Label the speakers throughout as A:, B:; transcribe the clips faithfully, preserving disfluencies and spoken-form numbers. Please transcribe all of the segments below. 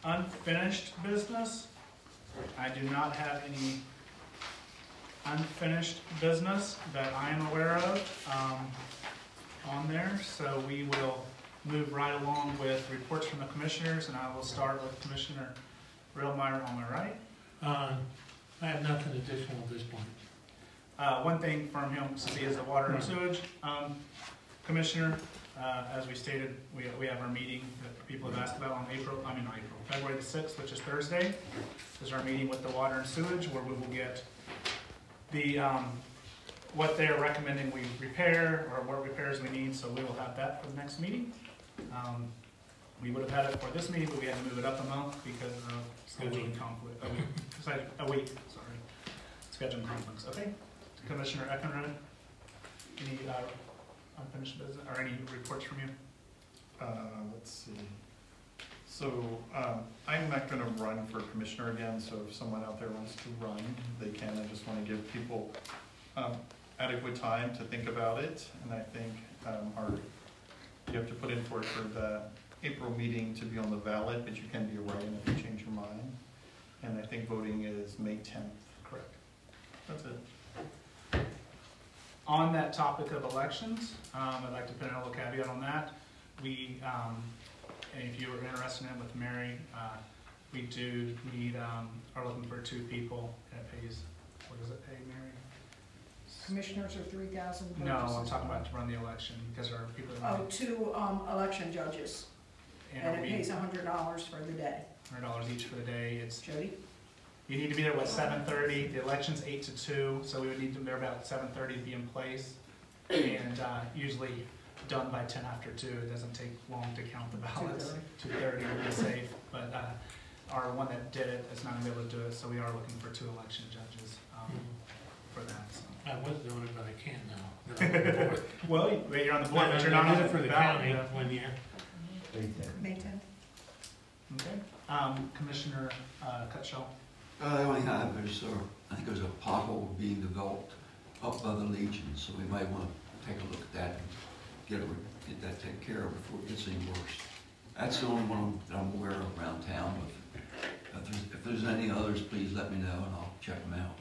A: unfinished business. I do not have any unfinished business that I am aware of um, on there, so we will move right along with reports from the commissioners, and I will start with Commissioner Railmeyer on my right.
B: Uh, I have nothing additional at this point.
A: Uh, one thing from him, since he is the Water and Sewage um, Commissioner, uh, as we stated, we, we have our meeting that people have asked about on April, I mean not April, February the sixth, which is Thursday. This is our meeting with the Water and Sewage, where we will get the um, what they're recommending we repair, or what repairs we need, so we will have that for the next meeting. Um, we would have had it for this meeting, but we had to move it up a month because of scheduling conflict. A week, sorry, a week, sorry. Scheduling conflicts. Okay. Commissioner Eckenrode, any uh, unfinished business or any reports from you?
C: Uh, let's see. So um, I'm not going to run for commissioner again. So if someone out there wants to run, they can. I just want to give people um, adequate time to think about it. And I think um, our you have to put in for it for the April meeting to be on the ballot, but you can be a write-in if you change your mind. And I think voting is May tenth.
A: Correct.
C: That's it.
A: On that topic of elections, um, I'd like to put in a little caveat on that. We, um, and if you were interested in it with Mary, uh, we do need, um, are looking for two people that pays, what does it pay, Mary?
D: Commissioners are three thousand.
A: No, I'm talking about to run the election, because there are people that
D: Oh, two um, election judges, and it pays a hundred dollars for the day.
A: Hundred dollars each for the day. It's
D: Jody?
A: You need to be there at seven thirty. The election's eight to two, so we would need to be there about seven thirty to be in place. And uh, usually done by ten after two. It doesn't take long to count the ballots. two thirty to be safe. But uh, our one that did it is not going to be able to do it, so we are looking for two election judges um, for that. So.
B: I was doing it, but I can't now.
A: Well, you're on the board,
B: I,
A: but you're not
B: I
A: on
B: did
A: the
B: it for the
A: ballot.
B: county one year.
D: May tenth.
A: Okay. Um, Commissioner uh, Cutshall.
E: Uh, the only thing I have is, uh, I think there's a pothole being developed up by the Legion, so we might want to take a look at that and get it, get that taken care of before it gets any worse. That's the only one that I'm aware of around town. But if there's, if there's any others, please let me know and I'll check them out.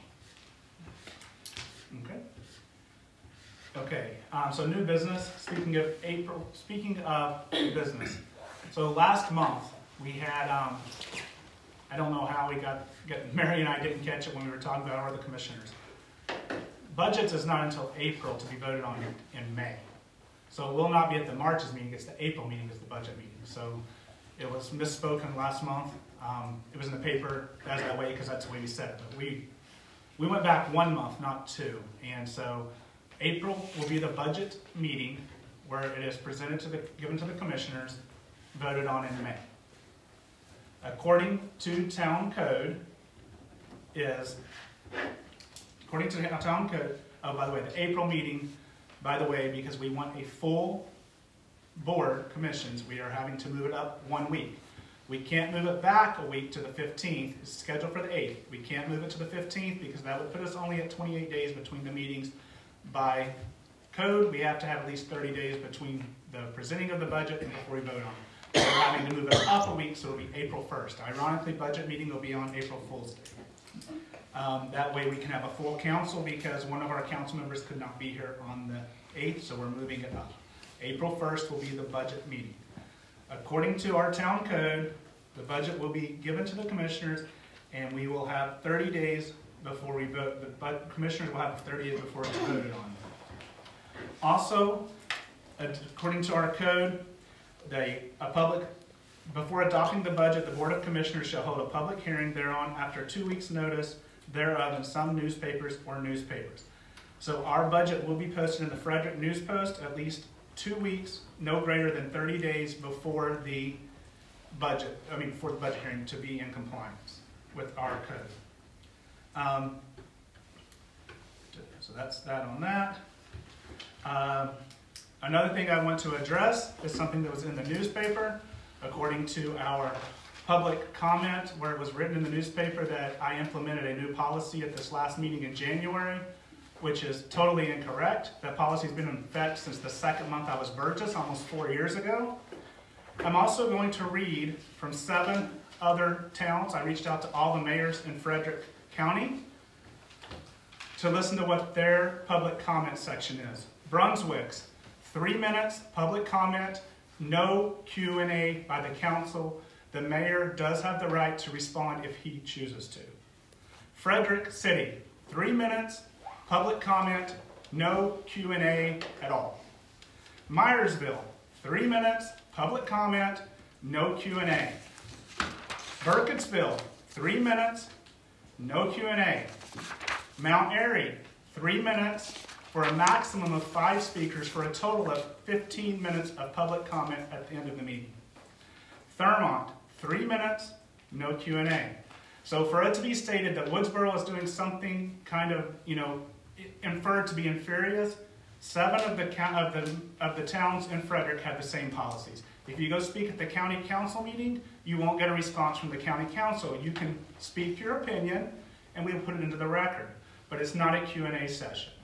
A: Okay. Okay. Um, so new business. Speaking of April, speaking of business. So last month we had. Um, I don't know how we got, get, Mary and I didn't catch it when we were talking about our other commissioners. Budgets is not until April to be voted on in, in May. So it will not be at the March's meeting, it's the April meeting is the budget meeting. So it was misspoken last month. Um, it was in the paper as that way because that's the way we said it. But we, we went back one month, not two. And so April will be the budget meeting where it is presented to the, given to the commissioners, voted on in May. According to town code is, according to the town code, oh, by the way, the April meeting, by the way, because we want a full board commissions, we are having to move it up one week. We can't move it back a week to the fifteenth. It's scheduled for the eighth. We can't move it to the fifteenth because that would put us only at twenty-eight days between the meetings. By code, we have to have at least thirty days between the presenting of the budget and before we vote on it. So we're having to move it up a week, so it'll be April first. Ironically, budget meeting will be on April Fool's Day. Um, that way we can have a full council because one of our council members could not be here on the eighth, so we're moving it up. April first will be the budget meeting. According to our town code, the budget will be given to the commissioners and we will have thirty days before we vote. The commissioners will have thirty days before it's voted on. Also, according to our code, They, a public, before adopting the budget, the Board of Commissioners shall hold a public hearing thereon after two weeks' notice thereof in some newspapers or newspapers. So our budget will be posted in the Frederick News Post at least two weeks, no greater than thirty days before the budget, I mean, before the budget hearing to be in compliance with our code. Um, so that's that on that. Um, Another thing I want to address is something that was in the newspaper. According to our public comment where it was written in the newspaper that I implemented a new policy at this last meeting in January, which is totally incorrect. That policy has been in effect since the second month I was Burgess, almost four years ago. I'm also going to read from seven other towns. I reached out to all the mayors in Frederick County to listen to what their public comment section is. Brunswick's, three minutes, public comment, no Q and A by the council. The mayor does have the right to respond if he chooses to. Frederick City, three minutes, public comment, no Q and A at all. Myersville, three minutes, public comment, no Q and A. Burkittsville, three minutes, no Q and A. Mount Airy, three minutes for a maximum of five speakers for a total of fifteen minutes of public comment at the end of the meeting. Thurmont, three minutes, no Q and A. So for it to be stated that Woodsboro is doing something kind of, you know, inferred to be inferior, seven of the, of the, of the towns in Frederick have the same policies. If you go speak at the county council meeting, you won't get a response from the county council. You can speak your opinion, and we'll put it into the record. But it's not a Q and A session.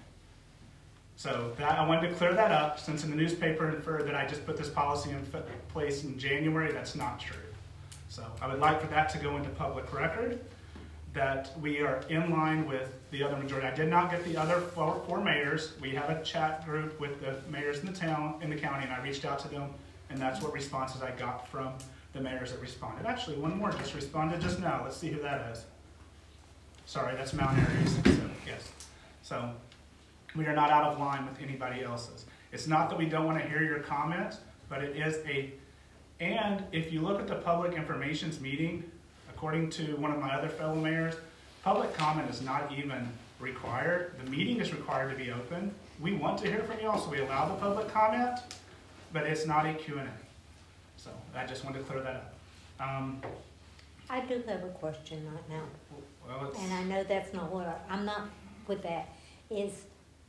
A: So that, I wanted to clear that up, since in the newspaper inferred that I just put this policy in place in January. That's not true. So I would like for that to go into public record, that we are in line with the other majority. I did not get the other four, four mayors. We have a chat group with the mayors in the town, in the county, and I reached out to them, and that's what responses I got from the mayors that responded. Actually, one more just responded just now. Let's see who that is. Sorry, that's Mount Airy. So, yes. So we are not out of line with anybody else's. It's not that we don't want to hear your comments, but it is a, and if you look at the public information's meeting, according to one of my other fellow mayors, public comment is not even required. The meeting is required to be open. We want to hear from you all, so we allow the public comment, but it's not a Q and A. So I just wanted to clear that up. Um,
F: I do have a question right now,
A: well, it's,
F: and I know that's not what I, I'm not with that. Is,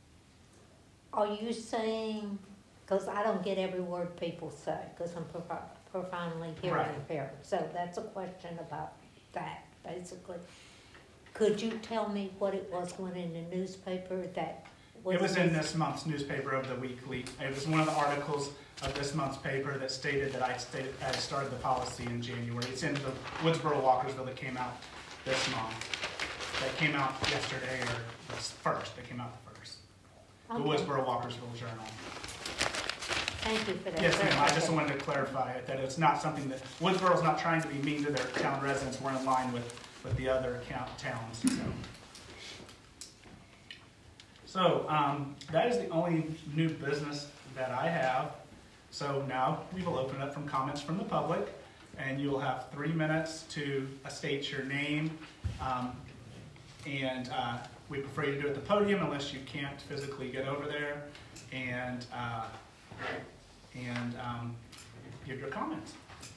F: are you saying, because I don't get every word people say, because I'm profi- profoundly hearing
A: Right.
F: impaired. So that's a question about that, basically. Could you tell me what it was going in the newspaper that was?
A: It was in this month's newspaper of the weekly. It was one of the articles of this month's paper that stated that I stated I started the policy in January. It's in the Woodsboro Walkersville that came out this month. That came out yesterday, or the first. That came out the first. The
F: Okay.
A: Woodsboro Walkersville Journal.
F: Thank you for that.
A: Yes, ma'am. I just wanted to clarify it, that it's not something that, Woodsboro's not trying to be mean to their town residents. We're in line with, with the other count, towns. So, so um, that is the only new business that I have. So now we will open it up from comments from the public, and you will have three minutes to uh, state your name. Um, and uh, we prefer you to do it at the podium unless you can't physically get over there, and uh, and um, give your comments.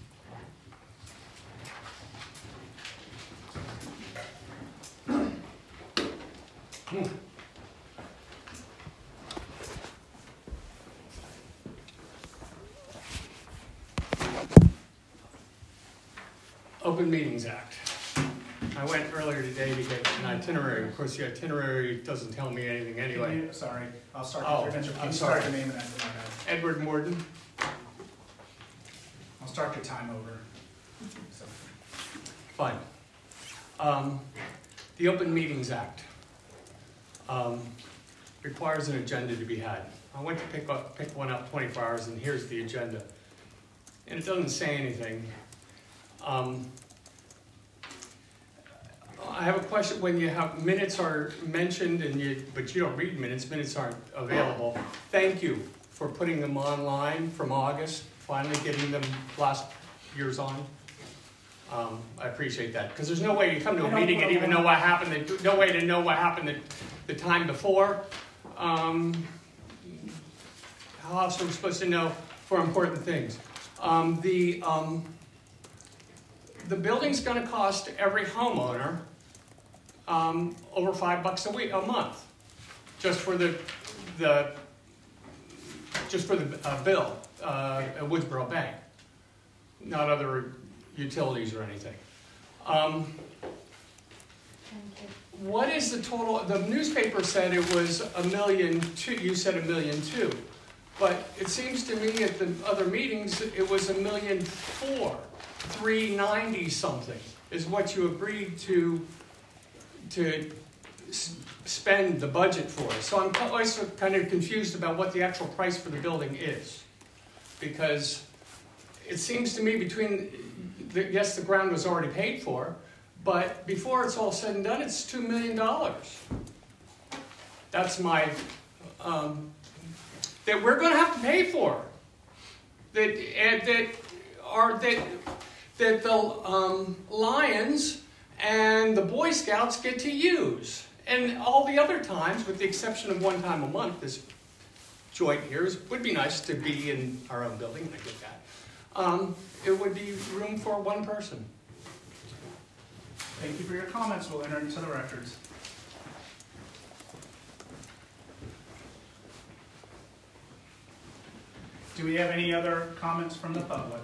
G: Open Meetings Act. I went earlier today to get an itinerary. Of course, the itinerary doesn't tell me anything
A: Can
G: anyway.
A: you- sorry, I'll start.
G: Oh,
A: your, can
G: I'm
A: you
G: sorry.
A: start your name and after my name?
G: Edward Morden.
A: I'll start your time over. So,
G: Fine. Um, the Open Meetings Act um, requires an agenda to be had. I went to pick up, pick one up twenty-four hours, and here's the agenda. And it doesn't say anything. Um, I have a question. When you have minutes are mentioned, and you but you don't read minutes, minutes aren't available. Thank you for putting them online from August. Finally getting them last year's on. Um, I appreciate that, because there's no way you come to a meeting and even know what happened. No way to know what happened the, the time before. Um, how else are we supposed to know for important things? Um, the um, the building's going to cost every homeowner um, over five bucks a week, a month, just for the the just for the uh, bill uh, at Woodsboro Bank, not other utilities or anything. Um, what is the total? The newspaper said it was a million two. You said a million two. But it seems to me at the other meetings, it was a million four, three ninety something is what you agreed to, to s- spend the budget for. So I'm always kind of confused about what the actual price for the building is. Because it seems to me between, the, yes, the ground was already paid for, but before it's all said and done, it's two million dollars. That's my, um, that we're gonna have to pay for. That, and that are, that, that the um, Lions and the Boy Scouts get to use. And all the other times, with the exception of one time a month, this joint here is, would be nice to be in our own building, I get that. Um, it would be room for one person.
A: Thank you for your comments. We'll enter into the records. Do we have any other comments from the public?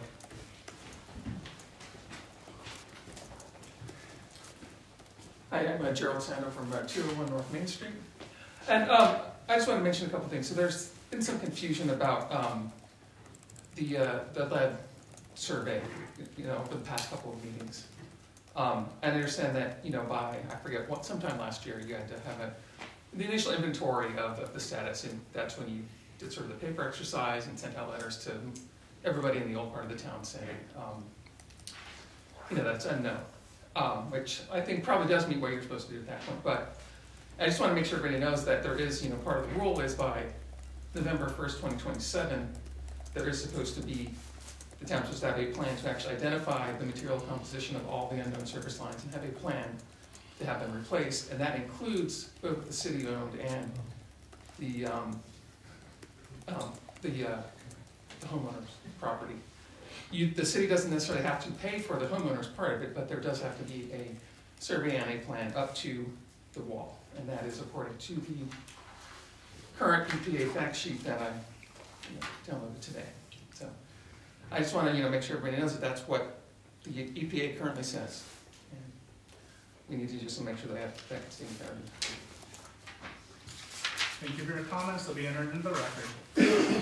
H: Hi, I'm uh, Gerald Sando from uh, two oh one North Main Street. And um, I just want to mention a couple things. So there's been some confusion about um, the, uh, the lead survey, you know, for the past couple of meetings. Um, and I understand that, you know, by, I forget what, sometime last year, you had to have a, the initial inventory of the, the status, and that's when you did sort of the paper exercise and sent out letters to everybody in the old part of the town saying, um, you know, that's unknown. Um, which I think probably does meet what you're supposed to do at that point. But I just want to make sure everybody knows that there is, you know, part of the rule is by November first, twenty twenty-seven, there is supposed to be, the town's supposed to have a plan to actually identify the material composition of all the unknown service lines and have a plan to have them replaced. And that includes both the city-owned and the, um, um, the, uh, the homeowner's property. You, the city doesn't necessarily have to pay for the homeowner's part of it, but there does have to be a survey and a plan up to the wall. And that is according to the current E P A fact sheet that I you know, downloaded today. So I just want to you know, make sure everybody knows that that's what the E P A currently says. And we need to just make sure that have that same clarity.
A: Thank you for your comments. They'll be entered into the record.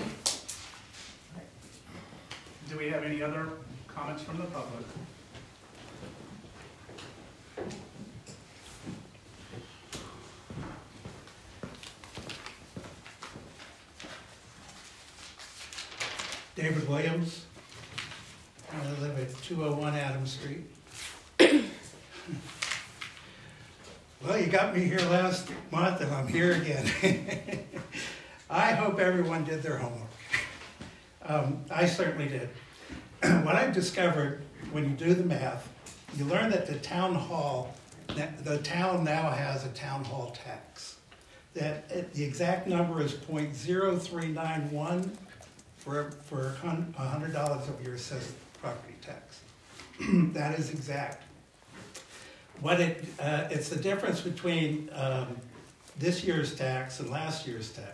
A: Do we have any other comments from the public?
B: David Williams. I live at two oh one Adams Street. Well, you got me here last month and I'm here again. I hope everyone did their homework. Um, I certainly did. What I've discovered, when you do the math, you learn that the town hall, the town now has a town hall tax. That it, the exact number is point zero three nine one for for one hundred dollars of your assessed property tax. That is exact. What it uh, it's the difference between um, this year's tax and last year's tax.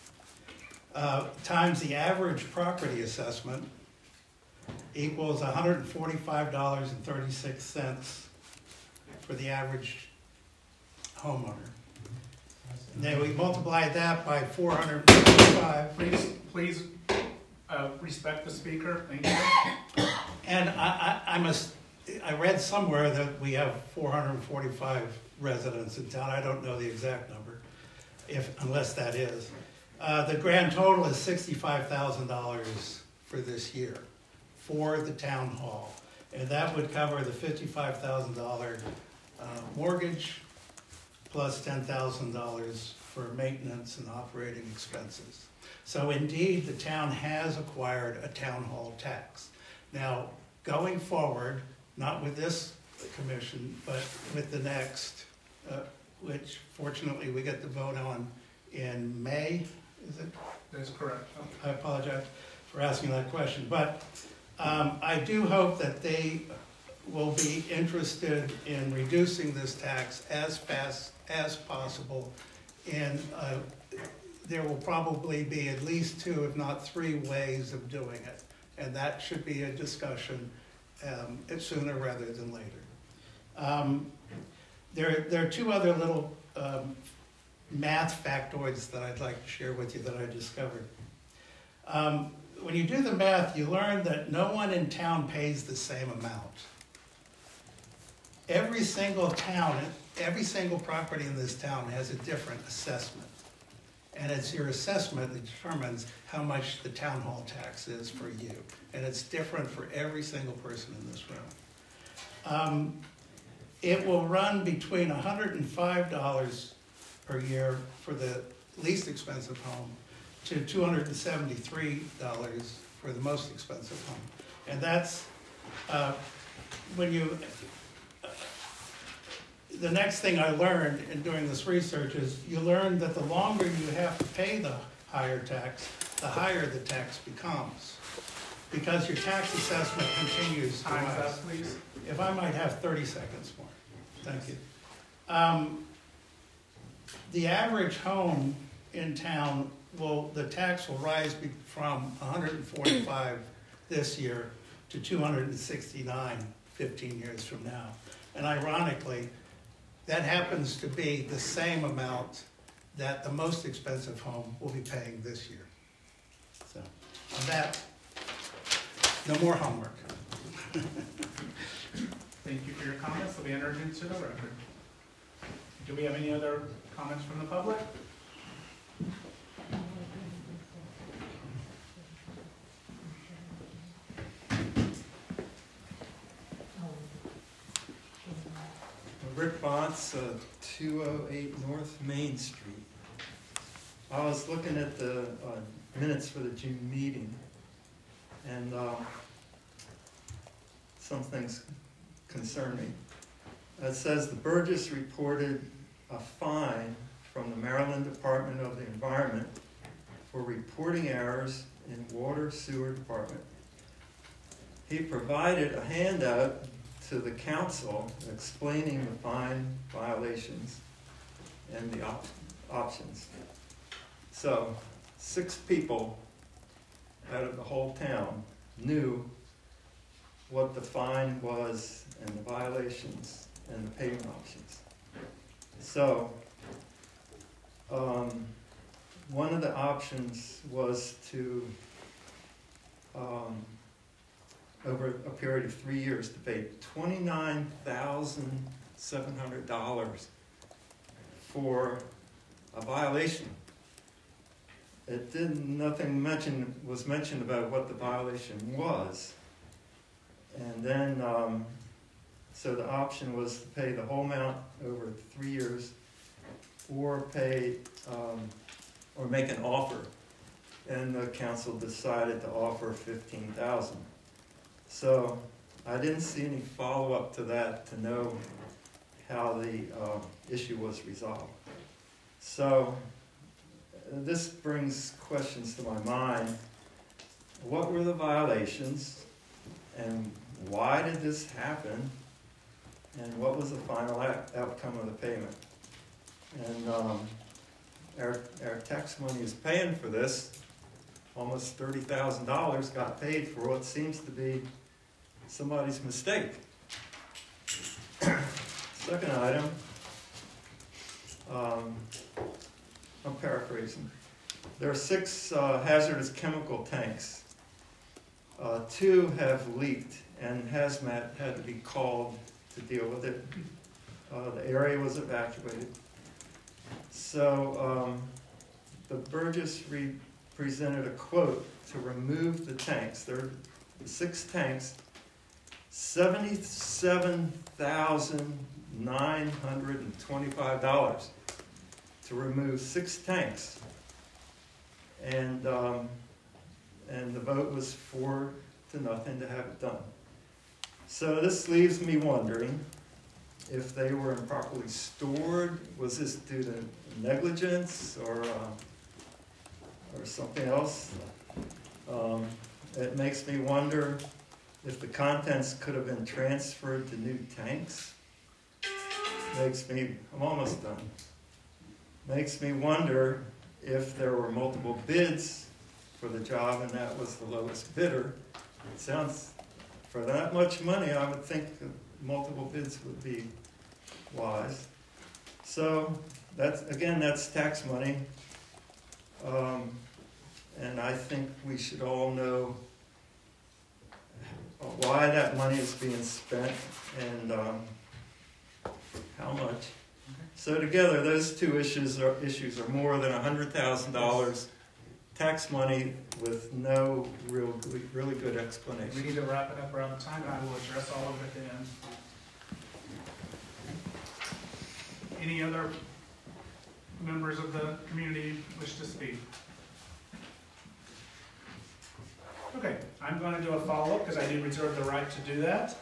B: Uh, times the average property assessment equals one hundred forty-five dollars and thirty-six cents for the average homeowner. And then we multiply that by four hundred fifty-five.
A: Please, please uh, respect the speaker. Thank you.
B: And I, I, I must, I read somewhere that we have four hundred forty-five residents in town. I don't know the exact number, if unless that is. Uh, the grand total is sixty-five thousand dollars for this year for the town hall. And that would cover the fifty-five thousand dollars uh, mortgage plus ten thousand dollars for maintenance and operating expenses. So indeed, the town has acquired a town hall tax. Now, going forward, not with this commission, but with the next, uh, which fortunately we get the vote on in May, is it?
A: That is correct.
B: I apologize for asking that question, but um, I do hope that they will be interested in reducing this tax as fast as possible. And uh, there will probably be at least two, if not three, ways of doing it. And that should be a discussion um, sooner rather than later. Um, there, there are two other little um, math factoids that I'd like to share with you that I discovered. Um, when you do the math, you learn that no one in town pays the same amount. Every single town, every single property in this town has a different assessment. And it's your assessment that determines how much the town hall tax is for you. And it's different for every single person in this room. Um, it will run between one hundred five dollars per year for the least expensive home to two hundred seventy-three dollars for the most expensive home. And that's, uh, when you, uh, the next thing I learned in doing this research is you learn that the longer you have to pay the higher tax, the higher the tax becomes. Because your tax assessment continues to
A: Time's
B: rise.
A: up, please.
B: If I might have thirty seconds more. Thank you. Um, the average home in town will, the tax will rise be- from one hundred forty-five this year to two hundred sixty-nine fifteen years from now. And ironically, that happens to be the same amount that the most expensive home will be paying this year. So, on that, no more homework.
A: Thank you for your comments. They'll be entered into the record. Do we have any other comments from the public?
I: Rick Botts, uh, two oh eight North Main Street. I was looking at the uh, minutes for the June meeting, and uh, some things concern me. It says the Burgess reported a fine from the Maryland Department of the Environment for reporting errors in water sewer department. He provided a handout to the council explaining the fine violations and the op options. So, six people out of the whole town knew what the fine was and the violations and the payment options. So, um, one of the options was to, um, over a period of three years, to pay twenty-nine thousand seven hundred dollars for a violation. It didn't, nothing mentioned, was mentioned about what the violation was. And then, um, so the option was to pay the whole amount over three years or pay, um, or make an offer. And the council decided to offer fifteen thousand dollars. So I didn't see any follow-up to that to know how the uh, issue was resolved. So uh, this brings questions to my mind. What were the violations, and why did this happen, and what was the final outcome of the payment? And um, our, our tax money is paying for this. Almost thirty thousand dollars got paid for what seems to be somebody's mistake. Second item, um, I'm paraphrasing. There are six uh, hazardous chemical tanks. Uh, two have leaked, and hazmat had to be called to deal with it. Uh, the area was evacuated. So um, the Burgess re presented a quote to remove the tanks. There are six tanks, seventy-seven thousand nine hundred twenty-five dollars to remove six tanks. And, um, and the vote was four to nothing to have it done. So this leaves me wondering if they were improperly stored. Was this due to negligence or, uh, or something else? Um, it makes me wonder if the contents could have been transferred to new tanks. Makes me, I'm almost done. Makes me wonder if there were multiple bids for the job and that was the lowest bidder. It sounds, for that much money, I would think multiple bids would be wise. So, that's, again, that's tax money. Um, and I think we should all know why that money is being spent and um, how much. So together, those two issues are issues are more than a hundred thousand dollars tax money with no real, really good
A: We
I: explanation.
A: need to wrap it up around the time, and I will address all of it at the end. Any other members of the community wish to speak? Okay, I'm going to do a follow-up because I do reserve the right to do that.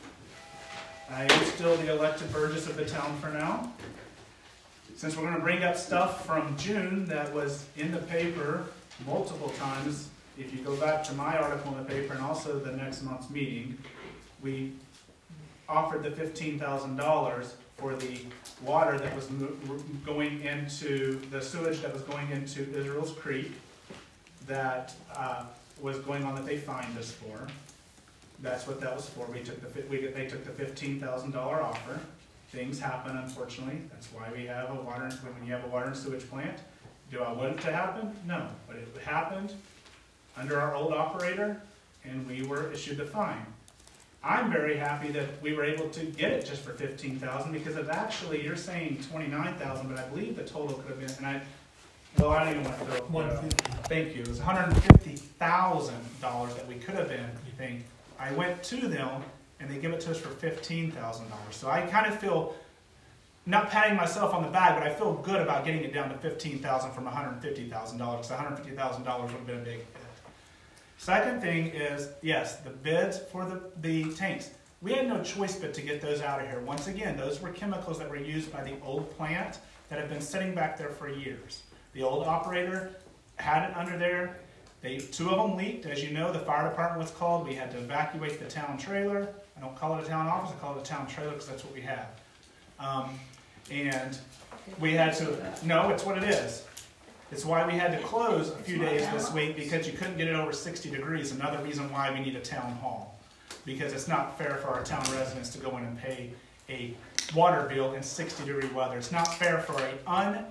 A: I am still the elected Burgess of the town for now. Since we're going to bring up stuff from June that was in the paper multiple times, if you go back to my article in the paper and also the next month's meeting, we offered the fifteen thousand dollars for the water that was going into, the sewage that was going into Israel's Creek that uh, was going on that they fined us for. That's what that was for. We took the, we, they took the fifteen thousand dollar offer. Things happen, unfortunately. That's why we have a water, when you have a water and sewage plant. Do I want it to happen? No, but it happened under our old operator, and we were issued the fine. I'm very happy that we were able to get it just for fifteen thousand dollars because of actually, you're saying twenty-nine thousand dollars, but I believe the total could have been, and I, well, I don't even want to go.
J: one fifty.
A: Thank you. It was one hundred fifty thousand dollars that we could have been paying. I went to them, and they give it to us for fifteen thousand dollars. So I kind of feel, not patting myself on the back, but I feel good about getting it down to fifteen thousand dollars from one hundred fifty thousand dollars, because one hundred fifty thousand dollars would have been a big hit. Second thing is, yes, the bids for the, the tanks. We had no choice but to get those out of here. Once again, those were chemicals that were used by the old plant that have been sitting back there for years. The old operator had it under there. They, two of them leaked. As you know, the fire department was called. We had to evacuate the town trailer. I don't call it a town office, I call it a town trailer because that's what we have. Um, and we had to, no, it's what it is. It's why we had to close a few days this week because you couldn't get it over sixty degrees. Another reason why we need a town hall. Because it's not fair for our town residents to go in and pay a water bill in sixty degree weather. It's not fair for an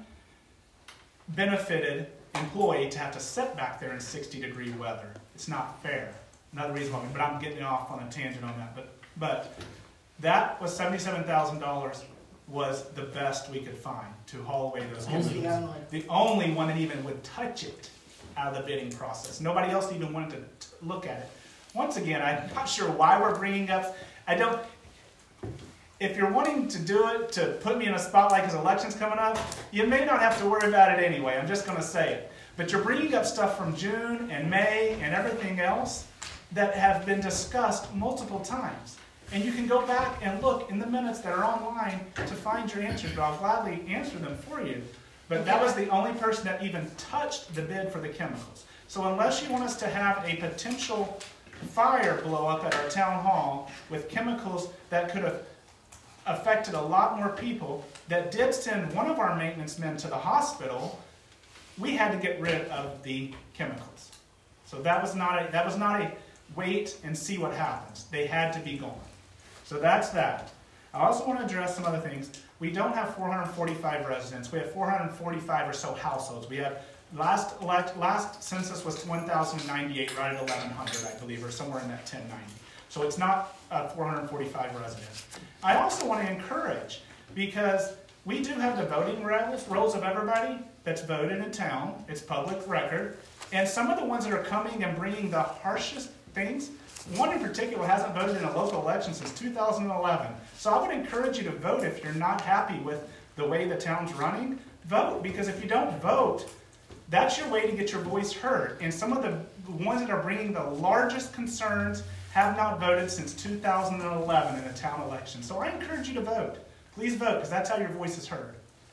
A: unbenefited employee to have to sit back there in sixty degree weather. It's not fair. Another reason why, but I'm getting off on a tangent on that. But, but that was seventy-seven thousand dollars was the best we could find to haul away those chemicals. The only one that even would touch it out of the bidding process. Nobody else even wanted to t- look at it. Once again, I'm not sure why we're bringing up, I don't, if you're wanting to do it to put me in a spotlight because election's coming up, you may not have to worry about it anyway. I'm just going to say it. But you're bringing up stuff from June and May and everything else that have been discussed multiple times. And you can go back and look in the minutes that are online to find your answers, but I'll gladly answer them for you. But that was the only person that even touched the bid for the chemicals. So unless you want us to have a potential fire blow up at our town hall with chemicals that could have affected a lot more people, that did send one of our maintenance men to the hospital, we had to get rid of the chemicals. So that was not a, that was not a wait and see what happens. They had to be gone. So that's that. I also want to address some other things. We don't have four hundred forty-five residents. We have four hundred forty-five or so households. We have, last elect, last census was one thousand ninety-eight, right at eleven hundred, I believe, or somewhere in that ten ninety. So it's not uh, four hundred forty-five residents. I also want to encourage, because we do have the voting rolls, rolls of everybody that's voted in town. It's public record. And some of the ones that are coming and bringing the harshest things, one in particular hasn't voted in a local election since two thousand eleven. So I would encourage you to vote if you're not happy with the way the town's running. Vote, because if you don't vote, that's your way to get your voice heard. And some of the ones that are bringing the largest concerns have not voted since two thousand eleven in a town election. So I encourage you to vote. Please vote, because that's how your voice is heard.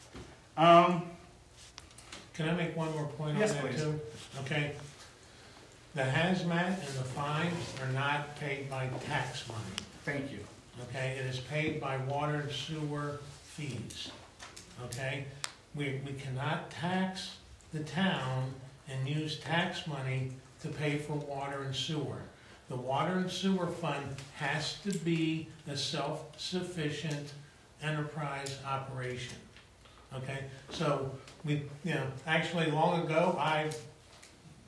A: Um,
J: Can I make one more point
A: yes,
J: on that
A: please.
J: too? Okay. The hazmat and the fines are not paid by tax money.
A: Thank you.
J: Okay, it is paid by water and sewer fees. Okay? We, we cannot tax the town and use tax money to pay for water and sewer. The water and sewer fund has to be a self-sufficient enterprise operation. Okay? So we, you know, actually long ago, I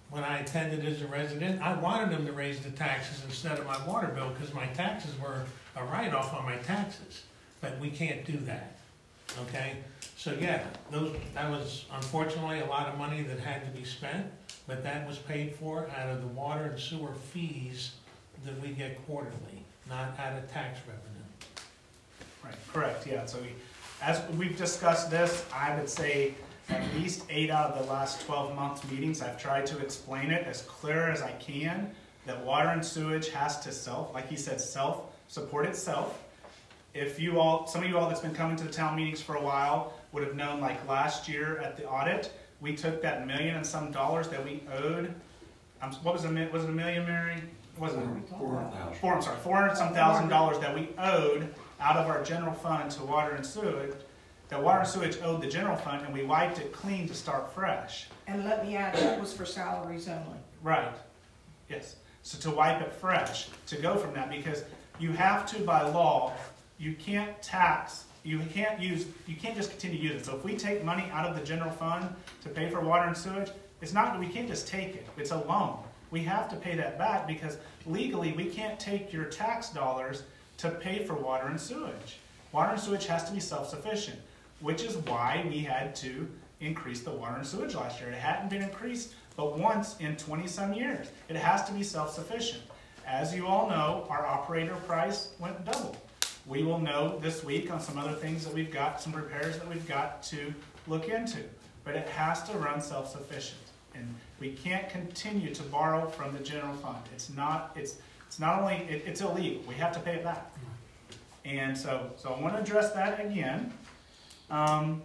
J: when I attended as a resident, I wanted them to raise the taxes instead of my water bill, because my taxes were a write-off on my taxes. But we can't do that, okay? So yeah, those, that was unfortunately a lot of money that had to be spent, but that was paid for out of the water and sewer fees that we get quarterly, not out of tax revenue.
A: Right, correct, yeah, so we, as we've discussed this, I would say at least eight out of the last twelve month meetings, I've tried to explain it as clear as I can, that water and sewage has to self, like he said, self-support itself. If you all, some of you all that's been coming to the town meetings for a while would have known, like last year at the audit, we took that million and some dollars that we owed, um, what was it, was it a million, Mary? It wasn't it?
E: Four thousand.
A: Four, I'm sorry, four hundred some thousand dollars that we owed out of our general fund to water and sewage, that water and sewage owed the general fund, and we wiped it clean to start fresh.
D: And let me add, that was for salaries only.
A: Right, yes. So to wipe it fresh, to go from that, because you have to, by law, you can't tax, you can't use, you can't just continue to use it. So if we take money out of the general fund to pay for water and sewage, it's not, we can't just take it, it's a loan. We have to pay that back because legally we can't take your tax dollars to pay for water and sewage. Water and sewage has to be self-sufficient, which is why we had to increase the water and sewage last year. It hadn't been increased but once in twenty some years. It has to be self-sufficient. As you all know, our operator price went double. We will know this week on some other things that we've got, some repairs that we've got to look into. But it has to run self-sufficient. And we can't continue to borrow from the general fund. It's not, it's, it's not only, it, it's illegal. We have to pay it back. And so, so I want to address that again. Um,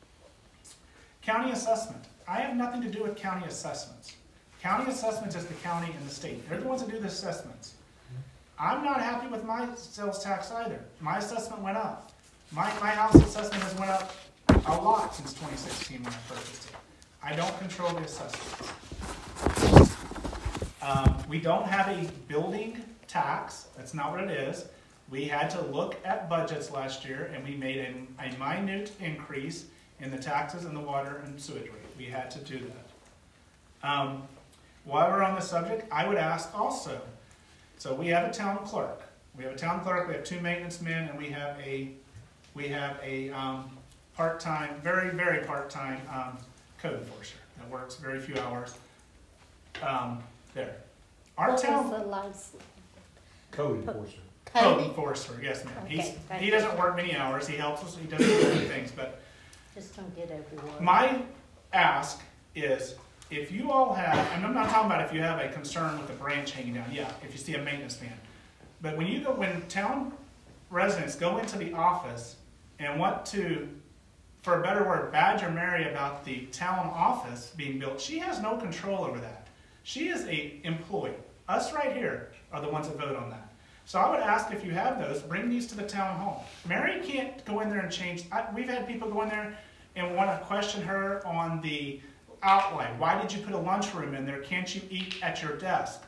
A: county assessment. I have nothing to do with county assessments. County assessments is the county and the state. They're the ones that do the assessments. I'm not happy with my sales tax either. My assessment went up. My, my house assessment has went up a lot since twenty sixteen when I purchased it. I don't control the assessments. Um, we don't have a building tax. That's not what it is. We had to look at budgets last year, and we made a, a minute increase in the taxes and the water and sewage rate. We had to do that. Um, while we're on the subject, I would ask also, so we have a town clerk. We have a town clerk, we have two maintenance men, and we have a, we have a um, part-time, very, very part-time um, code enforcer that works very few hours um, there. Our
F: What
A: town...
F: is the license?
J: Code enforcer.
A: Code
F: Code?
A: enforcer, yes ma'am.
F: Okay,
A: He's,
F: thank
A: he
F: you.
A: doesn't work many hours, he helps us, he does other things, but
F: Just don't get everywhere.
A: my ask is, if you all have, and I'm not talking about if you have a concern with the branch hanging down, yeah, if you see a maintenance man, but when you go, when town residents go into the office and want to, for a better word, badger Mary about the town office being built, she has no control over that. She is a employee. Us right here are the ones that vote on that. So I would ask, if you have those, bring these to the town hall. Mary can't go in there and change. I, we've had people go in there and want to question her on the outlay. Why did you put a lunchroom in there? Can't you eat at your desk?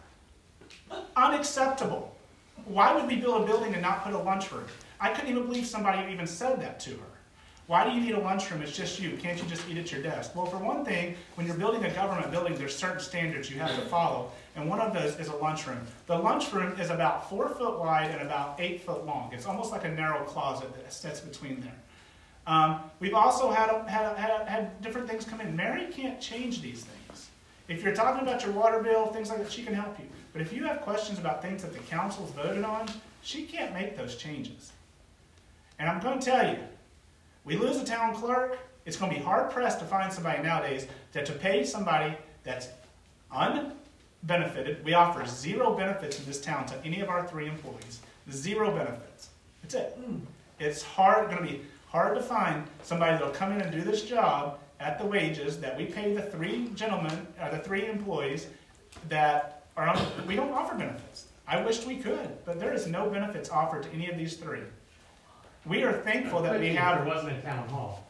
A: Unacceptable. Why would we build a building and not put a lunchroom? I couldn't even believe somebody even said that to her. Why do you need a lunchroom? It's just you. Can't you just eat at your desk? Well, for one thing, when you're building a government building, there's certain standards you have to follow, and one of those is a lunchroom. The lunchroom is about four foot wide and about eight foot long. It's almost like a narrow closet that sits between there. Um, we've also had, had, had, had different things come in. Mary can't change these things. If you're talking about your water bill, things like that, she can help you. But if you have questions about things that the council's voted on, she can't make those changes. And I'm going to tell you, we lose a town clerk, it's going to be hard-pressed to find somebody nowadays that to pay somebody that's unbenefited. We offer zero benefits in this town to any of our three employees. Zero benefits. That's it. It's hard, going to be hard to find somebody that will come in and do this job at the wages that we pay the three gentlemen, or the three employees that are on. We don't offer benefits. I wished we could, but there is no benefits offered to any of these three. We are thankful that we have.
J: There wasn't a town hall.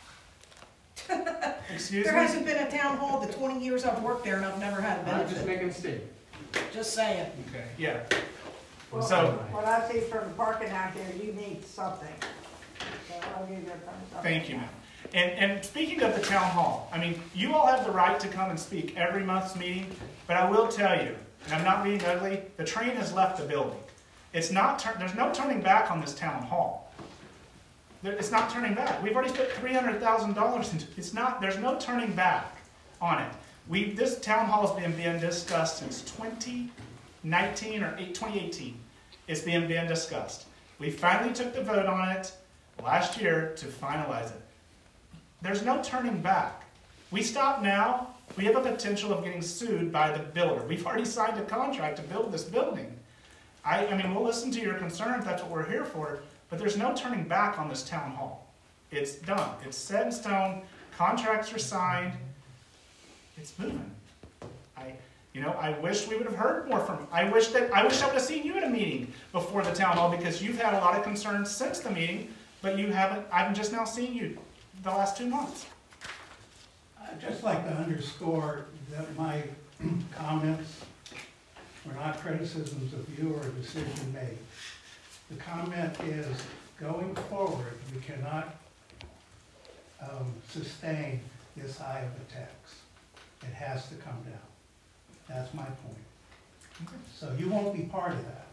A: Excuse
D: There
A: me?
D: hasn't been a town hall the twenty years I've worked there and I've never had a
G: I'm just
D: benefit.
G: making a statement.
D: Just saying.
A: Okay, yeah.
K: Well,
A: So,
K: what I see from parking out there, you need something. So I'll give you a thumbs up.
A: thank you, ma'am. And, and speaking of the town hall, I mean, you all have the right to come and speak every month's meeting, but I will tell you, and I'm not being ugly, the train has left the building. It's not, tur- there's no turning back on this town hall. There, it's not turning back. We've already spent three hundred thousand dollars into it. It's not, there's no turning back on it. We, this town hall has been being discussed since twenty nineteen or twenty eighteen. It's been being discussed. We finally took the vote on it last year to finalize it. There's no turning back. We stop now, we have a potential of getting sued by the builder. We've already signed a contract to build this building. I, I mean, we'll listen to your concerns, that's what we're here for, but there's no turning back on this town hall. It's done. It's set in stone, contracts are signed, it's moving. I, you know, I wish we would have heard more from, I wish that, I wish I would have seen you at a meeting before the town hall, because you've had a lot of concerns since the meeting, but you haven't, I'm just now seeing you the last two months.
B: I'd just like to underscore that my comments were not criticisms of you or a decision made. The comment is, going forward, we cannot um, sustain this high of a tax. It has to come down. That's my point. So you won't be part of that.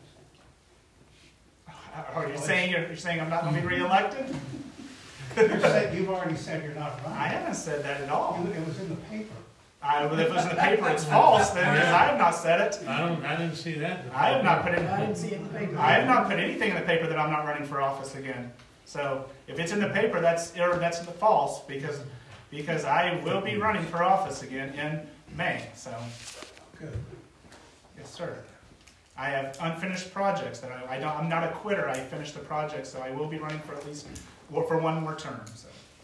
A: Are you saying, you're, you're saying I'm not going to be reelected?
B: You said, you've already said you're not running.
A: I haven't said that at all.
B: You- It was in the paper.
A: I, if it was in the paper, it's false, then, because I have not said it.
J: I don't, I didn't see that.
A: I have not put in,
D: I didn't see it in the paper.
A: I have not put anything in the paper that I'm not running for office again. So if it's in the paper, that's, or that's false, because, because I will be running for office again in May, so.
B: Good.
A: Yes, sir. I have unfinished projects that I, I don't, I'm not a quitter, I finished the project, so I will be running for at least, or for one more term, so.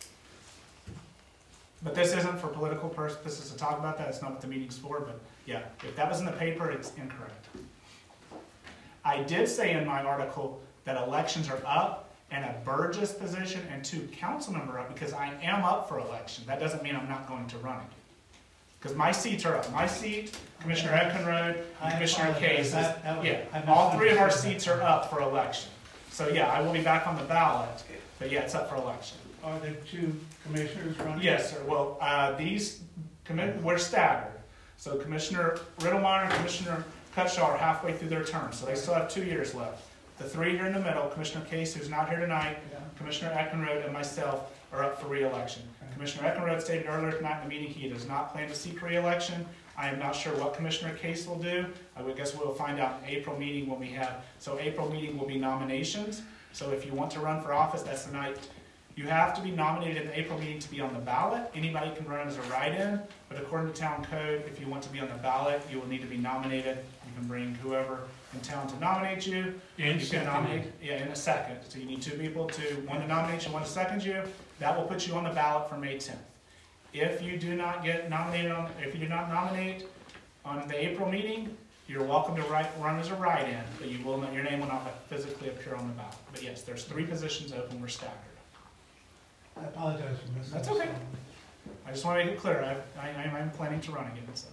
A: But this isn't for political purposes to talk about that, it's not what the meeting's for, but yeah, if that was in the paper, it's incorrect. I did say in my article that elections are up and a Burgess position and two council member up, because I am up for election. That doesn't mean I'm not going to run it. Because my seats are up. My seat, Commissioner Ekenrode, and Commissioner Case,
B: That- that was-
A: yeah,
B: I
A: all three of our
B: misunderstood
A: seats
B: that.
A: are up for election. So yeah, I will be back on the ballot, but yeah, it's up for election.
B: Are there two commissioners running?
A: Yes, sir. Well, uh, these, commi- we're staggered. So Commissioner Riddlemeyer and Commissioner Cutshaw are halfway through their term, so they still have two years left. The three here in the middle, Commissioner Case, who's not here tonight,
B: Yeah.
A: Commissioner Ekenrode, and myself are up for re-election.
B: Okay.
A: Commissioner Ekenrode stated earlier tonight in the meeting he does not plan to seek re-election. I am not sure what Commissioner Case will do. I would guess we'll find out in April meeting when we have, so April meeting will be nominations. So if you want to run for office, that's the night. You have to be nominated in the April meeting to be on the ballot. Anybody can run as a write-in, but according to town code, if you want to be on the ballot, you will need to be nominated. You can bring whoever in town to nominate you.
J: And
A: You can nominate, yeah, in a second. So you need two people to, one to nominate you, one to second you. That will put you on the ballot for May tenth. If you do not get nominated on, if you do not nominate on the April meeting, you're welcome to write, run as a write-in, but you will not, your name will not physically appear on the ballot. But yes, there's three positions open, we're staggered.
B: I apologize for
A: That's
B: misunderstanding.
A: okay. I just want to make it clear, I, I, I'm planning to run again, so.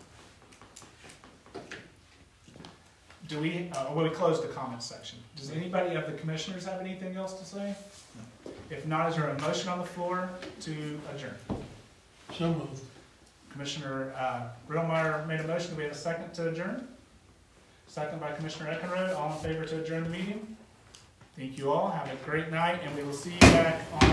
A: Do we, uh, well, we closed the comments section. Does anybody of the commissioners have anything else to say? No. If not, is there a motion on the floor to adjourn?
J: So moved.
A: Commissioner uh, Riddlemeyer made a motion. Do we have a second to adjourn? Second by Commissioner Ekenrode. All in favor to adjourn the meeting? Thank you all. Have a great night, and we will see you back on